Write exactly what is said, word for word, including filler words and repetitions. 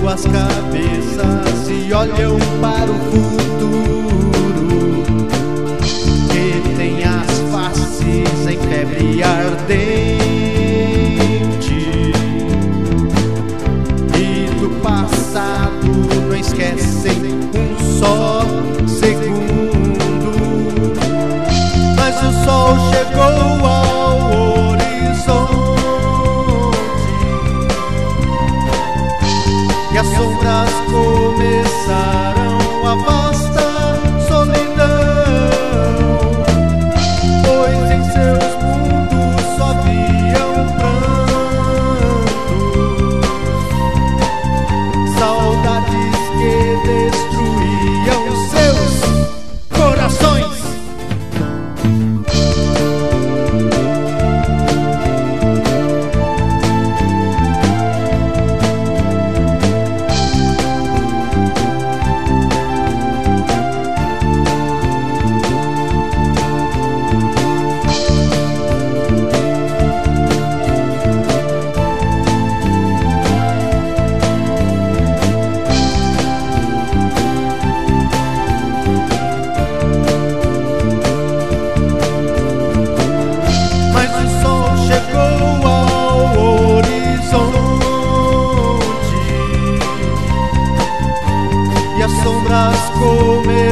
Duas cabeças e olham para o futuro, que tem as faces em febre ardente, e do passado não esquecem um só segundo. Mas o sol chegou ao e as sombras começaram a vasta solidão, pois em seus mundos só haviam prantos, saudades que destruíam seus corações. Sombras comer